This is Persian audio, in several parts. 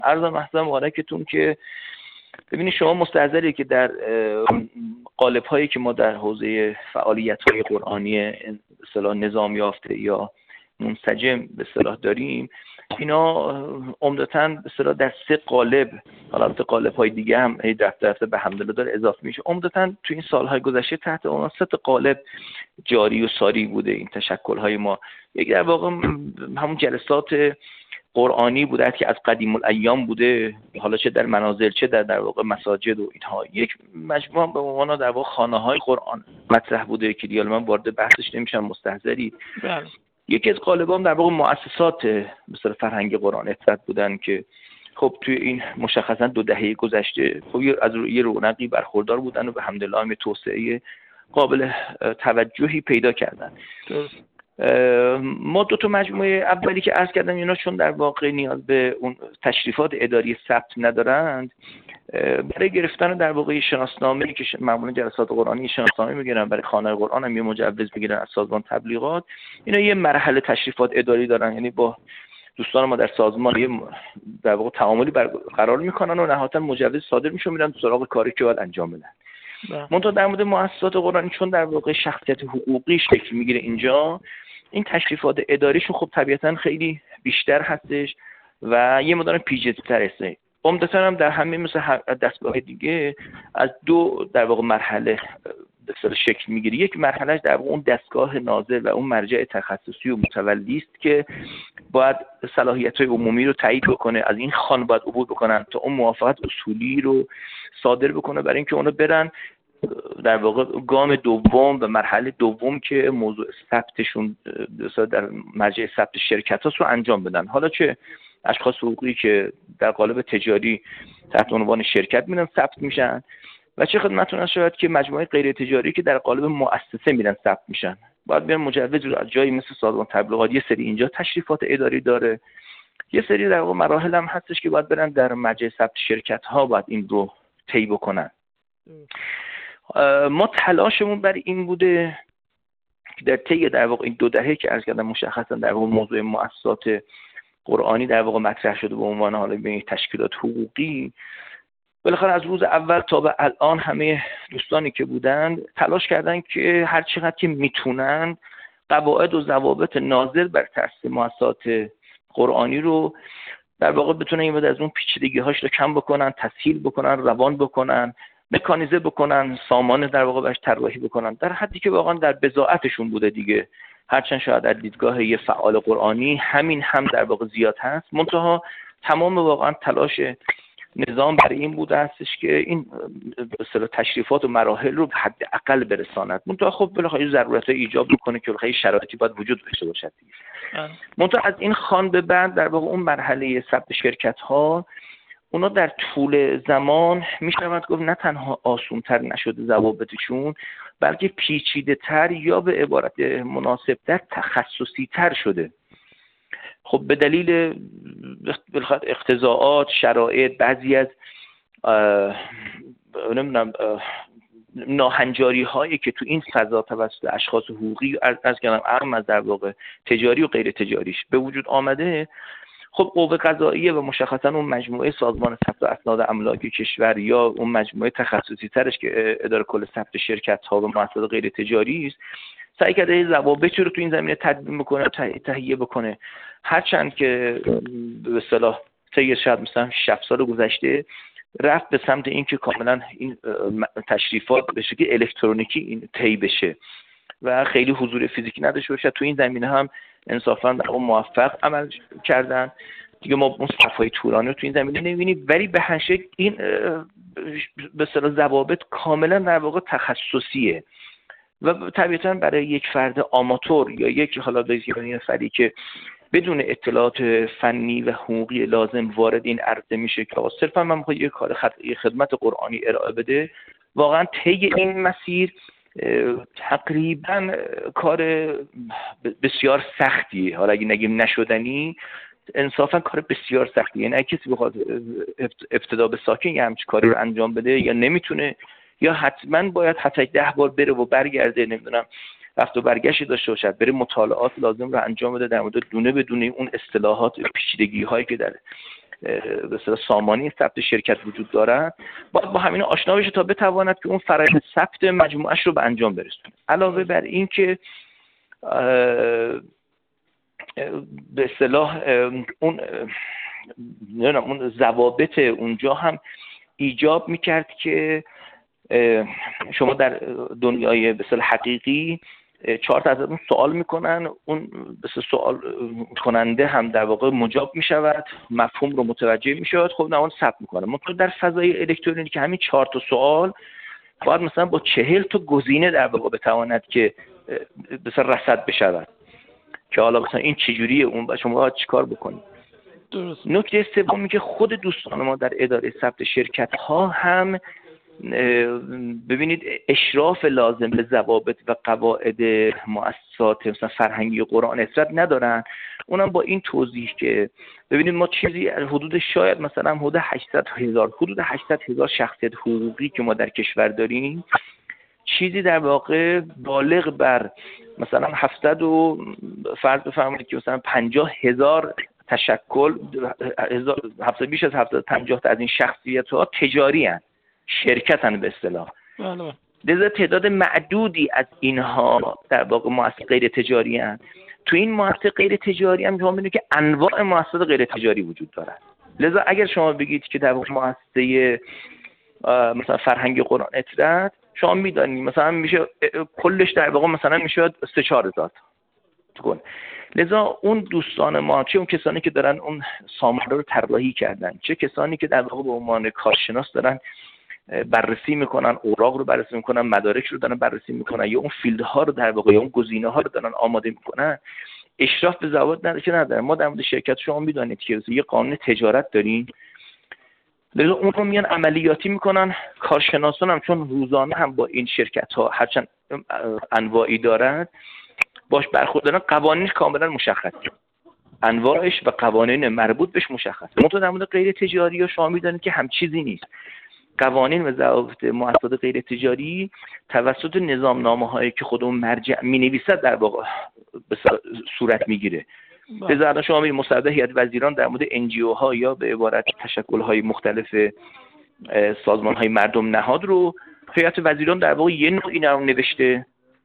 عرض محضر مبارکتون که ببینید شما مستحضری که در قالب هایی که ما در حوزه فعالیت های قرآنی به اصطلاح نظام یافته یا منسجم به اصطلاح داریم، اینا عمدتاً به اصطلاح در 3 قالب، حالا قالب های دیگه هم دفعه به حمدالله داره اضافه میشه، عمدتاً تو این سالهای گذشته تحت اون 3 قالب جاری و ساری بوده این تشکل های ما. یک در واقع همون جلسات قرآنی بوده که از قدیم الایام بوده، حالا چه در منازل چه در واقع مساجد و اینها، یک مجموعه به عنوان در واقع خانه‌های قرآن مطرح بوده که دیگه من وارد بحثش نمیشم مستحضری. بله. یکی از قالبام در واقع مؤسسات مثل فرهنگ قرآن افراد بودن که خب توی این مشخصا 2 دهه گذشته خب از یه رونقی برخوردار بودن و به حمدالله هم توسعه قابل توجهی پیدا کردن. ما 2 مجموعه اولی که عرض کردم اینا چون در واقع نیاز به اون تشریفات اداری ثبت ندارند، برای گرفتن در واقع شناسنامه‌ای که معمولا جلسات قرآنی شناسنامه میگیرن، برای خانه قرآن هم یه مجوز میگیرن از سازمان تبلیغات، اینا یه مرحله تشریفات اداری دارن، یعنی با دوستان ما در سازمان یه در واقع تعاملی برقرار میکنن و نهایتا مجوز صادر میشه، میرن سراغ کاری که باید انجام بدن. منتها در مورد مؤسسات قرآنی چون در واقع شخصیت حقوقی شکل میگیره اینجا، این تشریفات اداریشون خب طبیعتا خیلی بیشتر هستش و یه مقدار پیچیده‌تر هست. عمدتاً هم در همه مثل دستگاه دیگه از 2 در واقع مرحله به اصطلاح شکل میگیره. یک مرحلهش در واقع اون دستگاه ناظر و اون مرجع تخصصی و متولی است که باید صلاحیت‌های عمومی رو تایید بکنه، از این خان باید عبور بکنن تا اون موافقت اصولی رو صادر بکنه برای اینکه اونا برن در واقع گام دوم و مرحله دوم که موضوع ثبتشون در مرجع ثبت شرکت هاست رو انجام بدن. حالا چه اشخاص حقوقی که در قالب تجاری تحت عنوان شرکت میرن ثبت میشن و چه خدمتتون شاید که مجموعه غیر تجاری که در قالب مؤسسه میرن ثبت میشن، باید بیان مجوز رو از جایی مثل سازمان تبلیغات، یه سری اینجا تشریفات اداری داره، یه سری در واقع مراحل هم هستش که باید برن در مرجع ثبت شرکت ها باید این رو طی بکنن. ما تلاشمون بر این بوده که در طی در واقع این 2 دهه که عرض کردم مشخصا در واقع موضوع مؤسسات قرآنی در واقع مطرح شده به عنوان حالا به تشکیلات حقوقی، بالاخره از روز اول تا به الان همه دوستانی که بودن تلاش کردن که هر چقدر که میتونن قواعد و ضوابط ناظر بر تأسیس مؤسسات قرآنی رو در واقع بتونن این از اون پیچیدگی‌هاش رو کم بکنن، تسهیل بکنن، روان بکنن، مکانیزه بکنن، سامان در واقع بهش طراحی بکنن در حدی که واقعا در بضاعتشون بوده دیگه. هرچند شاید از دیدگاه یه فعال قرآنی همین هم در واقع زیاد هست، منتها تمام واقعا تلاش نظام برای این بوده هستش که این اصطلاح تشریفات و مراحل رو به حداقل برساند. منتها خب بالاخره ضرورت‌های ایجاب میکنه که خیلی شرایطی باید وجود داشته باشد دیگه. منتها از این خان به بعد در واقع اون مرحله ثبت شرکت‌ها اونا در طول زمان میشود گفت نه تنها آسان‌تر نشده ضوابطشون، بلکه پیچیده‌تر یا به عبارت مناسب‌تر تخصصی‌تر شده. خب به دلیل اقتضاعات، شرایط، بعضی از ناهنجاری هایی که تو این فضا توسط اشخاص حقوقی از کلام از در واقع تجاری و غیر تجاریش به وجود آمده، خب قوه قضاییه و مشخصا اون مجموعه سازمان ثبت اسناد املاک کشور یا اون مجموعه تخصصی ترش که اداره کل ثبت شرکت ها و مؤسسات غیر تجاری است، سعی کرده ضوابطی رو تو این زمینه تدوین بکنه، تهیه بکنه. هرچند که به اصطلاح طی شاید مثلا 6 سال گذشته رفت به سمت این که کاملا این تشریفات به شکل الکترونیکی این طی بشه و خیلی حضور فیزیکی نداشته باشه. تو این زمینه هم انصافا در اون موفق عمل کردن دیگه. ما اون صفای تورانی رو تو این زمینه نمی‌بینیم، ولی به هر شکل این به اصطلاح ضوابط کاملا در واقع تخصصیه و طبیعتا برای یک فرد آماتور یا یک حالا بزیانی فردی که بدون اطلاعات فنی و حقوقی لازم وارد این عرصه میشه که صرفا من میخوام یک کار خدمت قرآنی ارائه بده، واقعا طی این مسیر تقریبا کار بسیار سختیه. حالا اگه نگیم نشدنی، انصافا کار بسیار سختیه. یعنی کسی بخواد ابتدا به ساکن یه همچین کاری رو انجام بده یا نمیتونه یا حتما باید حتی 10 بار بره و برگرده، نمیدونم رفت و برگشتی داشته باشد، بره مطالعات لازم رو انجام بده در مورد دونه بدونه اون اصطلاحات پیچیدگی هایی که در به اصطلاح سامانی ثبت شرکت وجود دارد، باید با همین آشنا بشه تا بتواند که اون فرآیند ثبت مجموعش رو به انجام برسونه. علاوه بر این که به اصطلاح اون ضوابط اونجا هم ایجاب میکرد که شما در دنیای به اصطلاح حقیقی 4 تا ازتون سوال میکنن، اون به سوال کننده هم در واقع مجاب میشود، مفهوم رو متوجه میشود، خب نه اون ثبت میکنه. مثلا در فضای الکترونیکی همین 4 تا سوال باید مثلا با 40 تا گزینه در واقع بتواند که مثلا رصد بشود که حالا مثلا این چجوریه، اون شما باید چیکار بکنید. درست. نکته سومی که خود دوستان ما در اداره ثبت شرکت ها هم ببینید اشراف لازم به ضوابط و قواعد مؤسسات مثلا فرهنگی قرآن اطلاع ندارن. اونم با این توضیح که ببینید ما چیزی حدود شاید مثلا حدود 800,000 شخصیت حقوقی که ما در کشور داریم، چیزی در واقع بالغ بر مثلا 700 و فرض بفرمایید که مثلا 50,000 تشکل، بیش از 750 تا از این شخصیت‌ها تجاری هستند، شرکت هستند به اصطلاح. بله. لذا تعداد معدودی از اینها در واقع مؤسسات غیر تجاری هستند. تو این مؤسسات غیر تجاری هم شما می‌بینید که انواع مؤسسات غیر تجاری وجود دارد. لذا اگر شما بگید که در واقع مؤسسه مثلا فرهنگ قرآن اطلاعات شما می‌دونید مثلا میشه کلش در واقع مثلا میشه 3-4 هزار تا. لذا اون دوستان ما، چه اون کسانی که دارن اون سامانه رو طراحی کردن، چه کسانی که در واقع به عنوان کارشناس دارن بررسی میکنن، اوراق رو بررسی میکنن، مدارک رو دارن بررسی میکنن، یا اون فیلدها رو در واقع، یا اون گزینه‌ها رو دارن آماده میکنن، اشراف به ضوابط ندارن. ما در مورد شرکت شما میدونید که یه قانون تجارت داریم، لذا اون رو میان عملیاتی میکنن. کارشناسان هم چون روزانه هم با این شرکت ها هرچند انواعی دارند باش برخوردارن، قوانینش کاملا مشخصه، انواعش و قوانین مربوط بهش مشخصه. منتها در مورد غیر تجاری ها شما میدونید که هم چیزی نیست. قوانین و ضوابط مؤسسات غیر تجاری توسط نظامنامه‌هایی که خود اون مرجع می‌نویسد در واقع به صورت میگیره. لذا الان شما می‌بینید مصوبه هیئت وزیران در مورد NGO ها یا به عبارت تشکل‌های مختلف سازمان‌های مردم نهاد رو هیئت وزیران در واقع یه نوع اینا رو نوشته.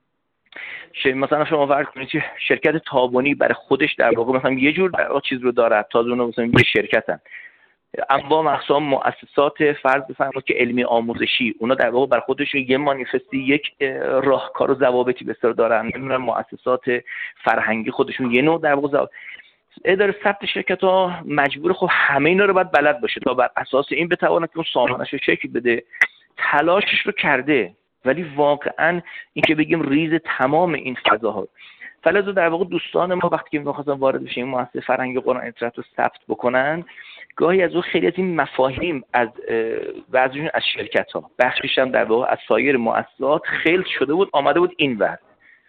مثلا شما فرض کنید که شرکت تابانی برای خودش در واقع مثلا یه جور چیز رو داره، تازه اونها مثلا یه شرکتن. اما اقسام مؤسسات فرض بفرمایید که علمی آموزشی، اونا در واقع بر خودشون یه مانیفستی، یک راهکار و ضوابطی به سر دارن. نمیدونم مؤسسات فرهنگی خودشون یه نوع در واقع اداره ثبت شرکت ها مجبور خب همه اینا رو باید بلد باشه تا بر اساس این بتونه که اون سامانش رو شکل بده. تلاشش رو کرده، ولی واقعا این که بگیم ریز تمام این فضاها. فلذا در واقع دوستان ما وقتی که می‌خواستن وارد بشن این مؤسسه فرهنگ قرآن اطلاعات رو ثبت بکنن، گاهی از اون خیلی از این مفاهیم از بعضیشون از شرکت‌ها، بخشش هم در واقع از سایر مؤسسات خلط شده بود، آمده بود اینور.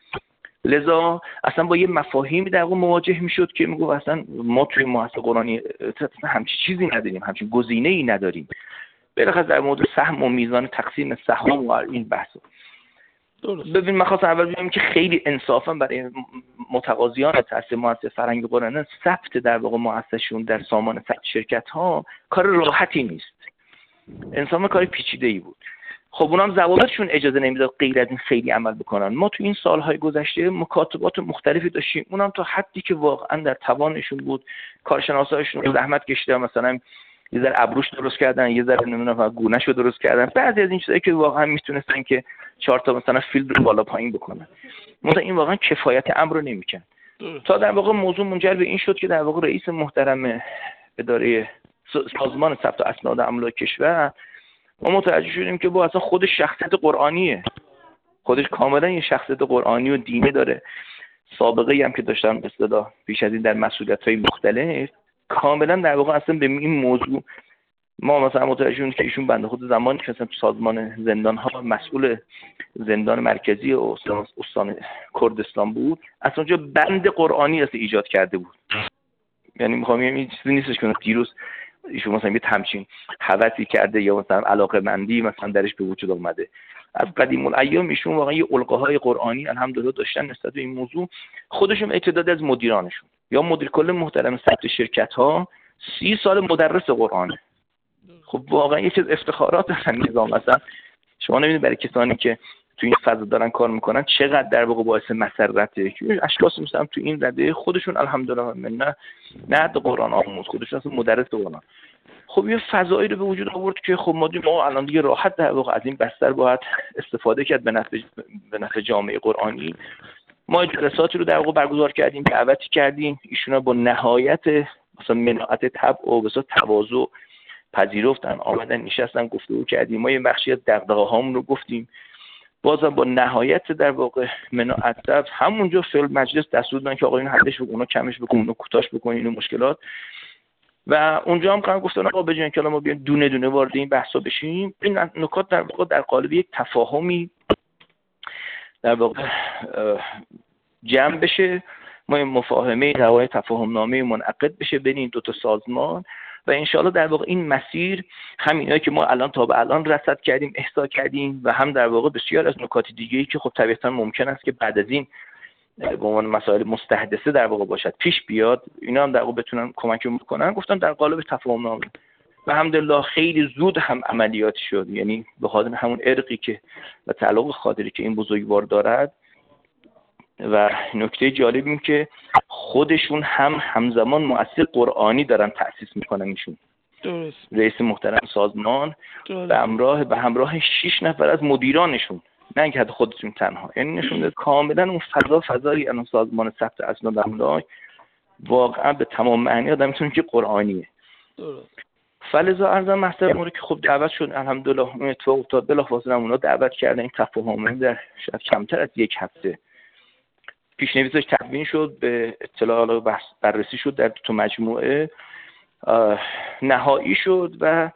لذا اصلا با یه مفاهیمی در واقع مواجه میشد که میگه اصلا ما توی مؤسسه قرآنی همچین چیزی نداریم، همچین گزینه‌ای نداریم. بالاخره در مورد سهم و میزان تقسیم سهام و این بحثا. ببین من خواستم اول بگم که خیلی انصافا برای متقاضیان تأسیس مؤسسه فرهنگ قرآن ثبت در واقع مؤسسه‌شون در سامان ثبت شرکت‌ها کار راحتی نیست. انصافا کار پیچیده‌ای بود. خب اونها هم ضوابطشون اجازه نمیداد غیر از این خیلی عمل بکنن. ما تو این سالهای گذشته مکاتبات مختلفی داشتیم، اونم تا حدی که واقعا در توانشون بود کارشناساشون زحمت کشیدن، مثلا یه ذره ابروش درست کردن، یه ذره نمیدونم گونه‌شو درست کردن، بعضی از این چیزایی که واقعا میتونستن که 4 تا مثلا فیلد رو بالا پایین بکنن. مثلا این واقعا کفایت امر رو نمیکنه. تا در واقع موضوع منجر به این شد که در واقع رئیس محترم اداره سازمان ثبت اسناد املاک کشور ما متوجه شدیم که با اصلا خودش شخصیت قرآنیه، خودش کاملا یه شخصیت قرآنی و دینی داره. سابقه هم که داشتن به اصطلاح پیش از این در مسئولیت‌های مختلف، کاملا در واقع اصلا به این موضوع ما مثلا متوجه شدیم که ایشون بنده خود زمانی که مثلا تو سازمان زندان‌ها مسئول زندان مرکزی و استان کردستان بود، اصلا اونجا بند قرآنی اصلا ایجاد کرده بود. یعنی می‌خوام این چیزی نیستش که دیروز ایشون مثلا یه همچین هوسی کرده یا مثلا علاقه‌مندی مثلا درش به وجود اومده. از قدیم الایام ایشون واقعا یه القاهای قرآنی الحمدلله داشتن نسبت به این موضوع. خودشون اعتداد از مدیرانشون یا مدیر کل محترم ثبت شرکت‌ها 30 سال مدرس قرآنه. خب واقعا یکی از افتخارات اصلا نظام مثلا شما نمیدونید برای کسانی که تو این فضا دارن کار میکنن چقدر در واقع باعث مسرته که اشخاص مثلا تو این رده خودشون الحمدلله نه قرآن آموز، خودشون اصلا مدرس قرآن. خب یه فضایی رو به وجود آورد که خب ما الان دیگه راحت در واقع از این بستر باید استفاده کرد به نفع جامعه قرآنی. ما جلساتی رو در واقع برگزار کردیم، دعوتی کردیم، ایشونا با نهایت مثلا مناعت طبع و بسیار تواضع پذیرفتن، آمدن نشستن گفتگو کردیم، ما یه بخشی از دغدغه‌هامون رو گفتیم، بازم با نهایت در واقع مناعت طبع همونجا فعل مجلس دستور دادن که آقا اینو حلش بکن، اونو کمش بکن، اونو کوتاش بکن، اینو مشکلات. و اونجا هم قرار گفتن آقا بجن که ما بیایم دونه دونه وارد این بحثا بشیم. این نکات در واقع در قالب یک تفاهمی در واقع جمع بشه، ما این مفاهمه روای تفاهم نامه منعقد بشه بین این دو تا سازمان و انشاءالله در واقع این مسیر همینایی که ما الان تا به الان رصد کردیم احصا کردیم و هم در واقع بسیار از نکات دیگه‌ای که خب طبیعتاً ممکن است که بعد از این به عنوان مسائل مستحدثه در واقع باشد پیش بیاد، اینا هم در واقع بتونن کمک بکنن. گفتم در قالب تفاهم نامه و الحمدلله خیلی زود هم عملیات شد، یعنی به خاطر همون ارقی که و تعلق خاطری که این بزرگوار دارد. و نکته جالب این که خودشون هم همزمان مؤسسه قرآنی دارن تأسیس میکنن ایشون. درست. رئیس محترم سازمان به همراه 6 نفر از مدیرانشون، نه اینکه حتی خودشون تنها، یعنی نشون میده کاملا اون فضایی از سازمان ثبت اسناد املاک واقعا به تمام معنی آدم میتونه که قرآنیه. درست. فلذا ارزم محترم که خب دعوت شد، الحمدلله اون اتفاق افتاد، بلافاصله اونا دعوت کردن، این تفاهم در شاید کمتر از یک هفته پیشنویسش تدوین شد، به اطلاع بررسی شد در تو مجموعه، نهایی شد و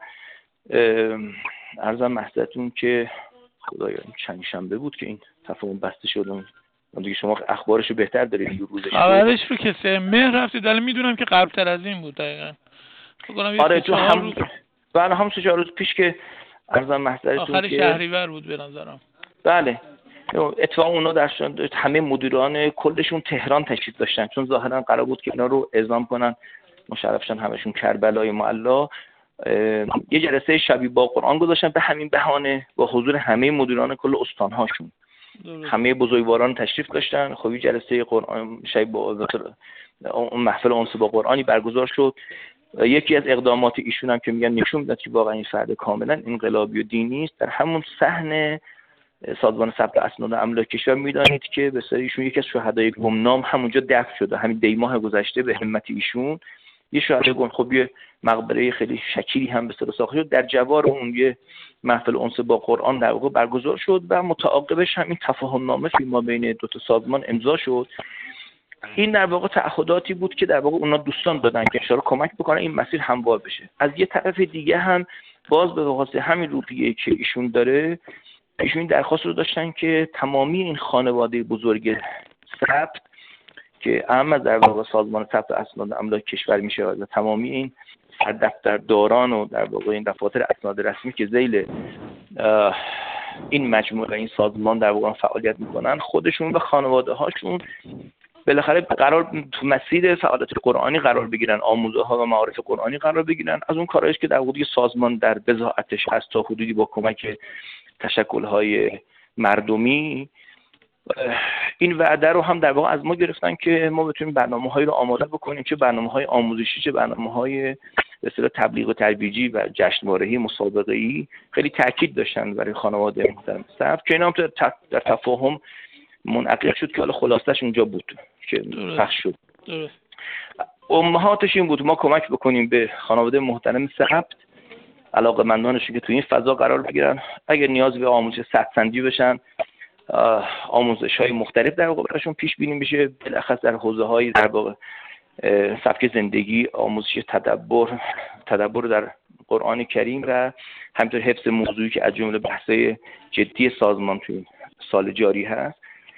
عرضم محضرتون که خدایا چند شنبه بود که این تفاهم بسته شد. دیگه شما اخبارشو بهتر دارید. دو روزش خبرش رو که 3 مهر رفتید، ولی میدونم که قرب‌تر از این بود دقیقاً. آره تو هم بله هم 3-4 روز پیش که عرضم محضرتون آخر شهریور بود به نظرم. بله اتفاق اونا در همه مدیران کلشون تهران تشریف داشتن، چون ظاهرا قرار بود که اینا رو اعزام کنن مشرفشن همشون کربلای معلا. یه جلسه شبی با قرآن گذاشتن به همین بهانه با حضور همه مدیران کل استانهاشون. همه بزرگواران تشریف داشتن. خب جلسه قرآن شبی با اون محفل انس با قرآنی برگزار شد. یکی از اقدامات ایشون هم که میگن نشون میداد که واقعا این فرد کاملا انقلابی و دینی است، در همون صحن سازمان ثبت اسناد املاک کشور میدانید که به سری ایشون یکی از شهدای گمنام همونجا دفن شده. همین دیماه گذشته به همت ایشون یه شهدای گم، خب یه مقبره خیلی شکیلی هم به سر ساخته شد. در جوار اون یه محفل انس با قرآن در واقع برگزار شد و متعاقبش هم این تفاهم نامه فیما بین دو تا سازمان امضا شد. این در واقع تعهداتی بود که در واقع اونا دوستان دادن که اشاره کمک بکنن این مسیر هموار بشه. از یه طرف دیگه هم باز به واسطه همین روحیه‌ای که ایشون داره، ایشون درخواست رو داشتن که تمامی این خانواده بزرگ ثبت که اهم از در واقع سازمان ثبت اسناد املاک کشور میشه و تمامی این سردفترداران و در واقع این دفاتر اسناد رسمی که ذیل این مجموعه این سازمان در واقع فعالیت میکنن، خودشون و خانواده هاشون بالاخره قرار تو مسیر فعالیت قرآنی قرار بگیرن، آموزه ها و معارف قرآنی قرار بگیرن. از اون کارهایی که در واقع سازمان در بضاعتش هست تا حدودی با کمک تشکل‌های مردمی این وعده رو هم در واقع از ما گرفتن که ما بتونیم برنامه‌هایی رو آماده بکنیم، چه برنامه‌های آموزشی چه برنامه‌های به اصطلاح تبلیغ و ترویجی و جشنواره‌ای مسابقه‌ای. خیلی تاکید داشتن برای خانواده محترم ثبت که اینا هم در تفاهم منعقد شد که حالا خلاصش اونجا بود که پخش شد. امهاتش این بود ما کمک بکنیم به خانواده محترم ثبت، علاقه‌مندانشون که تو این فضا قرار بگیرن، اگر نیاز به آموزش سطح‌سنجی بشن، آموزش‌های مختلف در واقع براشون پیش بینی بشه، بالاخص در حوزه‌های در واقع سبک زندگی، آموزش تدبر در قرآن کریم و همینطور حفظ موضوعی که از جمله بحث‌های جدی سازمان توی سال جاری هست.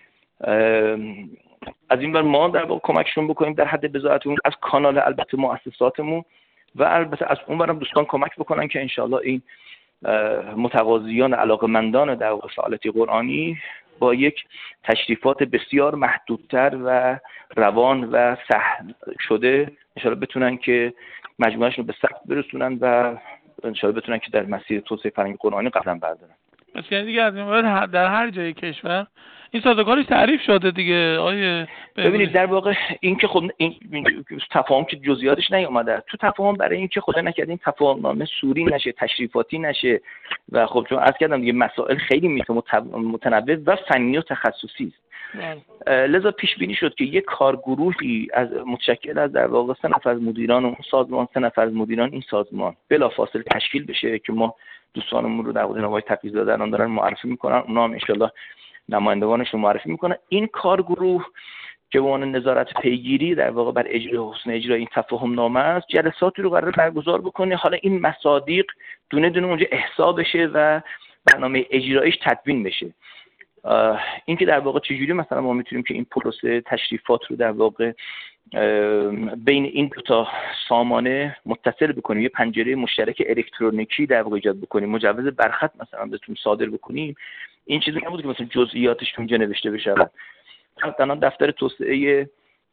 از این بر ما در واقع کمکشون بکنیم در حد بضاعتمون از کانال البته مؤسساتمون و البته از اون برم دوستان کمک بکنن که انشالله این متقاضیان علاقه‌مندان در واقع فعالیت قرآنی با یک تشریفات بسیار محدودتر و روان و سهل شده انشالله بتونن که مجموعهشون رو به ثبت برسونن و انشاءالله بتونن که در مسیر توسعه فرهنگ قرآنی قدم بردارن. پس یعنی دیگه از این بعد در هر جای کشور این سازوکارش تعریف شده دیگه. ببینید در واقع این که خب این تفاهم که جزئیاتش نیومده تو تفاهم، برای این که خدا نکرده این تفاهم نامه سوری نشه، تشریفاتی نشه و خب چون عرض کردم دیگه مسائل خیلی متنوع و فنی و تخصصی است. لذا پیش بینی شد که یک کارگروهی متشکل از در واقع 3 نفر از مدیران اون سازمان، 3 نفر از مدیران این سازمان بلافاصله تشکیل بشه که ما دوستانمون رو در واقع جناب تقی‌زاده دارن معرفی میکنن، اونا هم ان شاءالله نمایندگانشون معرفی میکنن. این کارگروه که به عنوان نظارت پیگیری در واقع بر حسن اجرای این تفاهم نامه است، جلساتی رو قرار برگزار بکنه. حالا این مصادیق دونه دونه اونجا احصا بشه و برنامه اجرایش تدوین بشه. این که در واقع چجوری مثلا ما میتونیم که این پروسه تشریفات رو در واقع بین این دو تا سامانه متصل بکنیم، یه پنجره مشترک الکترونیکی در واقع ایجاد بکنیم، مجوز برخط مثلا بهتون صادر بکنیم، این چیزی نبود که مثلا جزئیاتش اونجا نوشته بشه. مثلا دفتر توسعه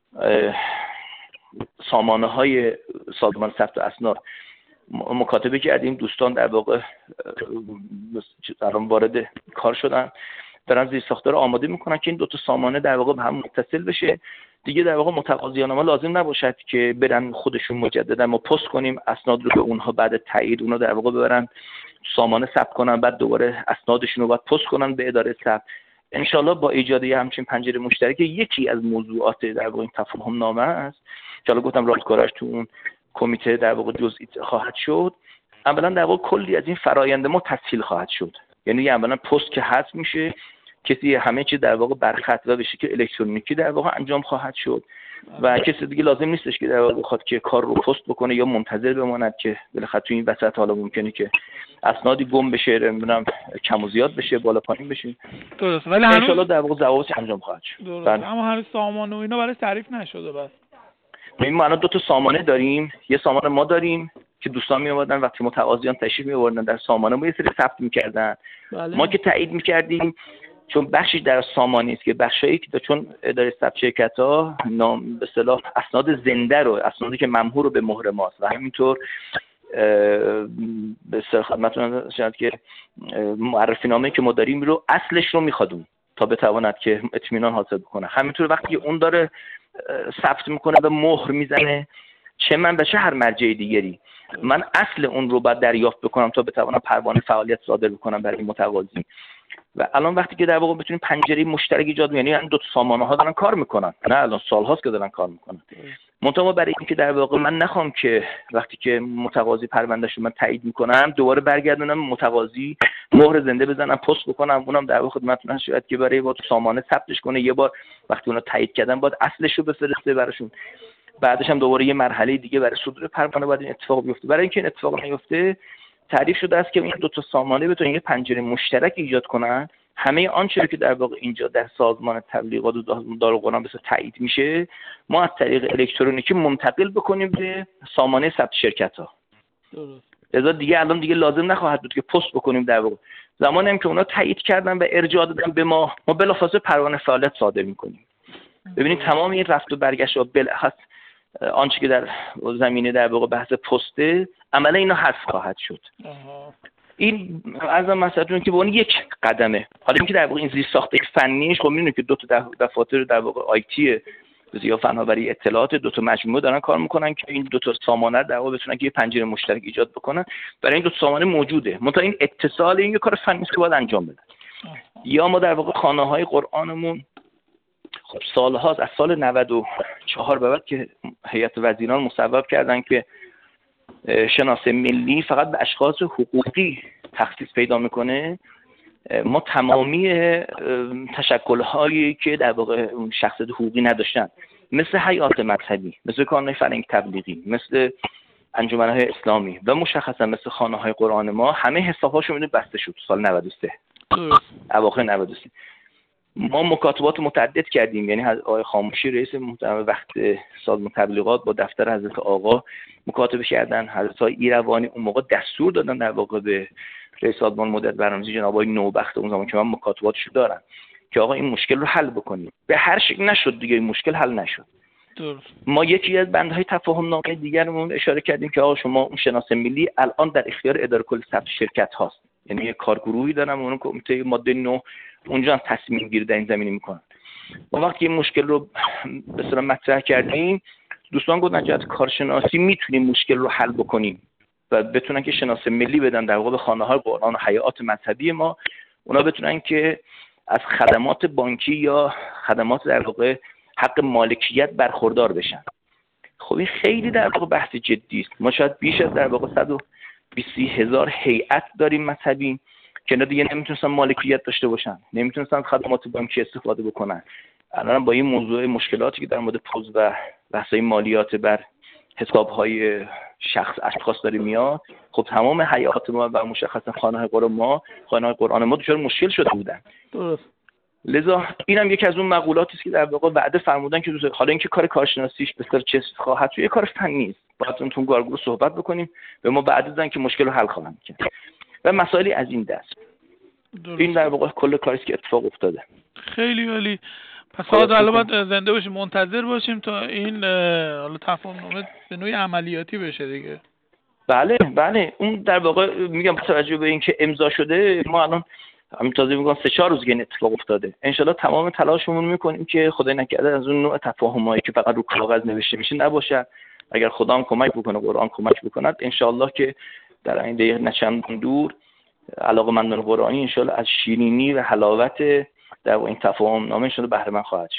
سامانه‌های سازمان ثبت اسناد مکاتبه کردیم، دوستان در واقع وارد کار شدن، دارن زیر ساختار آماده میکنن که این دو تا سامانه در واقع به هم متصل بشه. دیگه در واقع متقاضیان ما لازم نباشد که برن خودشون مجددا ما پست کنیم اسناد رو به اونها، بعد تایید اونها در واقع ببرن سامانه ثبت کنن، بعد دوباره اسنادشون رو بعد پست کنن به اداره ثبت. ان شاءالله با ایجاد همچین پنجره مشترک یکی از موضوعات در واقع این تفاهم نامه است. ان شاءالله گفتم راهکارش تو اون کمیته در واقع جزئی خواهد شد. اولا در واقع کلی از این فرآیند ما تسهیل خواهد شد. یعنی اولا پست که حذف میشه، کسی همه چی در واقع برخط و به شکل الکترونیکی در واقع انجام خواهد شد و کسی دیگه لازم نیستش که در واقع بخواد که کار رو پست بکنه یا منتظر بماند که بالاخره تو این وسط حالا ممکنه که اسنادی گم بشه، نمیدونم کم و زیاد بشه، بالا پایین بشه. درست، ولی ان شاءالله در واقع ضوابطش انجام خواهد شد. درست، اما هنوز سامانه و اینا برای تعریف نشده. بس ما الان 2 تا سامانه داریم. یه سامانه ما داریم که دوستان می آوردن وقتی متقاضیان تشریف می آوردن در سامانه ما یه سری ثبت می‌کردن. ما که تایید می‌کردیم، چون بخشی در سامانه است که بخشایی که چون اداره ثبت شرکت‌ها نام به اصطلاح اسناد زنده رو، اسنادی که ممحور رو به مهر ماست و همینطور به اصطلاح خدمتتون شاید که معرفی نامه که ما داریم رو اصلش رو می‌خوادیم تا بتواند که اطمینان حاصل بکنه. همینطور وقتی اون داره ثبت میکنه و مهر میزنه، چه من به چه هر مرجع دیگری، من اصل اون رو باید دریافت بکنم تا بتوانم پروانه فعالیت صادر بکنم برای متقاضی. و الان وقتی که در واقع بتونیم پنجره مشترک ایجاد کنیم، یعنی 2 تا سامانه ها دارن کار میکنن، نه الان سال‌هاست که دارن کار میکنن. منتها برای اینکه در واقع من نخوام که وقتی که متقاضی پروندهش رو من تایید میکنم دوباره برگردونم متقاضی مهر زنده بزنم پست بکنم، اونم در واقع خدمتتون شاید که برای با سامانه ثبتش کنه، یه بار وقتی اونو تایید کردن باید اصلش رو بفرسته براشون، بعدش هم دوباره یه مرحله دیگه برای صدور پروانه باید این اتفاق بیفته. برای اینکه این اتفاق نیفته تعریف شده است که این 2 تا سامانه بتونن یه پنجره مشترک ایجاد کنن، همه آنچه که در واقع اینجا در سازمان تبلیغات و دارالقرآن بس تایید میشه ما از طریق الکترونیکی منتقل بکنیم به سامانه ثبت شرکت‌ها. درست. لذا دیگه الان دیگه لازم نخواهد بود که پست بکنیم. در واقع زمانی هم که اونا تایید کردن و ارجاع دادن به ما بلافاصله پروانه فعالیت صادر میکنیم. ببینید تمام این رفت و برگشت و بالاخص آنچه که در زمینه در واقع بحث پسته عملا اینا حذف خواهد شد. این ازم مثلا که به اون یک قدمه. حالا اینکه در واقع این زیر ساخت فنیش خب می‌بینید که 2 تا دفاتر در واقع آیتی یا فناوری اطلاعات 2 تا مجموعه دارن کار میکنن که این 2 تا سامانه در واقع بتونن که یه پنجره مشترک ایجاد بکنن. برای این 2 تا سامانه موجوده، منتها این اتصال این یه کار فنی است که باید انجام بده. یا ما در واقع خانه‌های قرآنمون خب سال‌هاست، از سال 94 به بعد که هیئت وزیران مصوب کردن که شناسه ملی فقط به اشخاص حقوقی تخصیص پیدا میکنه، ما تمامی تشکل‌هایی که در واقع شخصیت حقوقی نداشتن، مثل هیئات مذهبی، مثل کانون فرهنگ تبلیغی، مثل انجمن‌های اسلامی و مشخصا مثل خانه‌های قرآن ما، همه حساب‌هاشون بسته شد سال 93 اواخر 93. ما مکاتبات متعدد کردیم، یعنی آقای خاموشی رئیس وقت سازمان تبلیغات با دفتر حضرت آقا مکاتبه کردن، حضرت ایروانی اون موقع دستور دادن در واقع به رئیس سازمان مدیریت برنامه‌ریزی جناب آقای نوبخت اون زمان که من مکاتباتشو دارم که آقا این مشکل رو حل بکنیم. به هر شکل نشد دیگه، این مشکل حل نشد. درست. ما یکی از بندهای تفاهم نامه دیگرمون اشاره کردیم که آقا شما اون شناسه ملی الان در اختیار اداره کل ثبت شرکت هاست، یعنی یه کارگروهی دارن اون کمیته ماده 9 اونجا تصمیم گیری در این زمینه میکنن. ما وقتی این مشکل رو به اصطلاح مطرح کردیم، دوستان گفتن جهت کارشناسی میتونیم مشکل رو حل بکنیم و بتونن که شناسه ملی بدن در واقع به خانه‌های قرآن و هیئات مذهبی ما، اونا بتونن که از خدمات بانکی یا خدمات در واقع حق مالکیت برخوردار بشن. خب این خیلی در واقع بحث جدی است. ما شاید بیش از در واقع 120,000 هیئت داریم مذهبی که اینا دیگه نمیتونستن مالکیت داشته باشن، نمیتونستن خدمات بانکی استفاده بکنن. الان با این موضوع مشکلاتی که در مورد پوز و بحث‌های مالیات بر حساب‌های اشخاص داره میاد، خب تمام هیئات ما و مشخصا خانه‌های قرآن ما دچار مشکل شده بودن. درست. لذا اینم یکی از اون مقولاتی است که در واقع وعده فرمودن که حالا اینکه کار کارشناسیش به سر چه خواهد شد، کار فنی است. باید اون تو گارگو صحبت بکنیم، به ما وعده دادن که مشکل رو حل خواهند کرد و مسائلی از این دست. درست. این در واقع کل کاری است که اتفاق افتاده. خیلی عالی. پس حالا باید زنده باشیم، منتظر باشیم تا این حالا تفاهم نامه به نوعی عملیاتی بشه دیگه. بله اون در واقع میگم با توجه به اینکه امضا شده، ما الان همین تازه میگم 3-4 روز این اتفاق افتاده. انشالله تمام تلاشمون میکنیم که خدای نکرده از اون نوع تفاهمایی که فقط رو کاغذ نوشته میشه نباشه. اگر خدا هم کمک بکنه، قرآن کمک بکند، انشالله که در آینده نچندان دور علاقه‌مندان قرآنی انشالله از شیرینی و حلاوت در این تفاهم نامه انشالله بهره مند خواهد شد.